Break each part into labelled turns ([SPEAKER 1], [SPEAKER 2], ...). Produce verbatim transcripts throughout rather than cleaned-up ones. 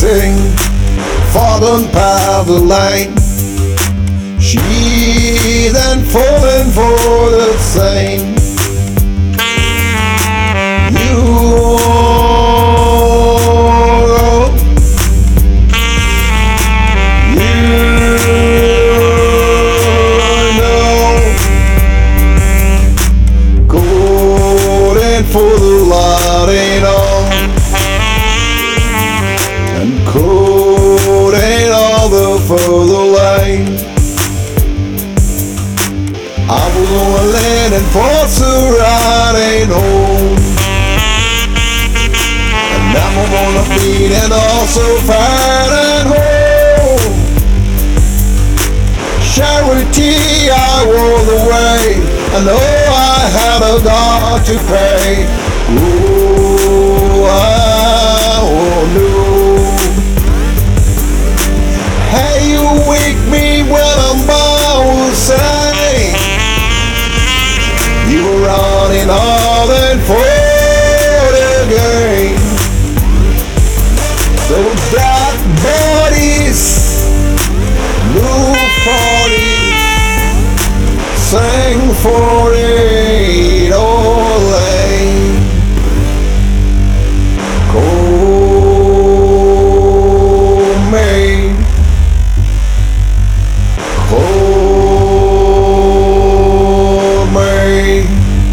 [SPEAKER 1] writing, fallen by the line. She then fallen for the same. You know, you know, golden for the lighting on, and coding all the further line. I was on a land and force to riding home, and now I'm on a beat and also fighting home. Charity I wore the way, I know I had a God to pay. Ooh, I knew. Hey, you wake me when I'm bound to say you were running all and for the game. So black bodies, blue forties, sang for it all lane. Cold Maine, cold Maine.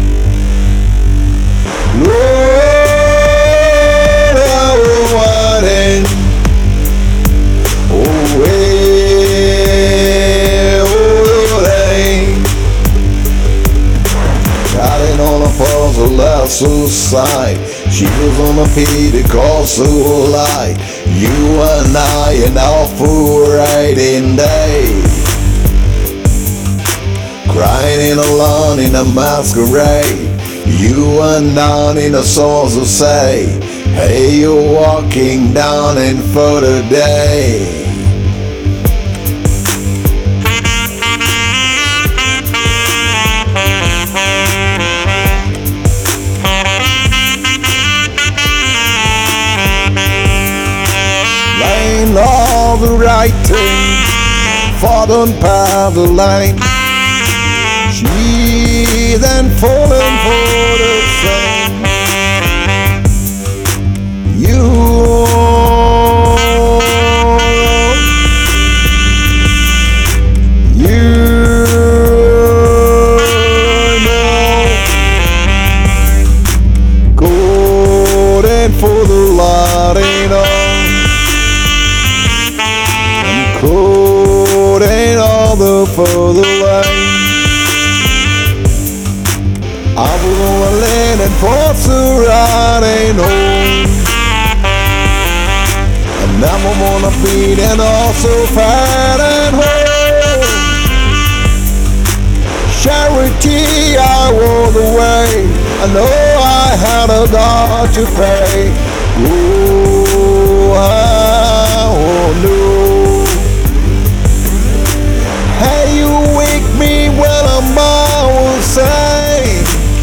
[SPEAKER 1] Lord, I was waiting. Oh, well, oh, they got it on a puzzle lasso side. She was on a Pentecostal light. You and I and all for writing day, crying alone in a masquerade. You and down in the souls will say, hey, you're walking down in for the day. Laying all the writing, fallen by the line. She then fallen for the same. You you know, golden for the lighting on, and coding all the further line. I was on a land and forced to riding home, and now I'm on a beat and also fighting home. Charity I wore the way, I know I had a God to pay. Ooh, I knew. Hey, you wake me when I'm out say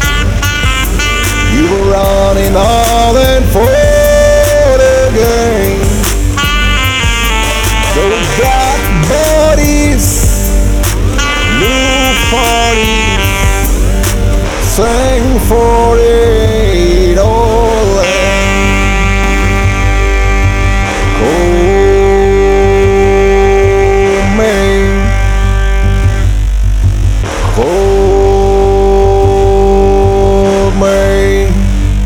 [SPEAKER 1] you were running all and for the game. Those black bodies, blue forties, sang for it all lane. Cold Maine, cold Maine.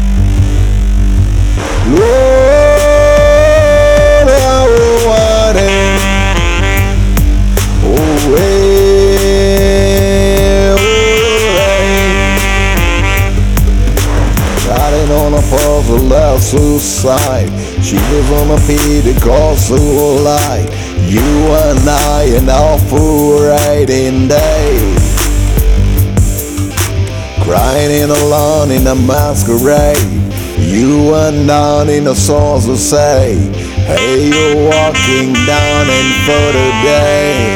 [SPEAKER 1] Lord, I was waiting. Oh, well, riding on a puzzle lasso side. She was on a Pentecostal light. You and I and all for writing day, crying alone in a masquerade. You and down in the souls will say, hey, you're walking down in for the day.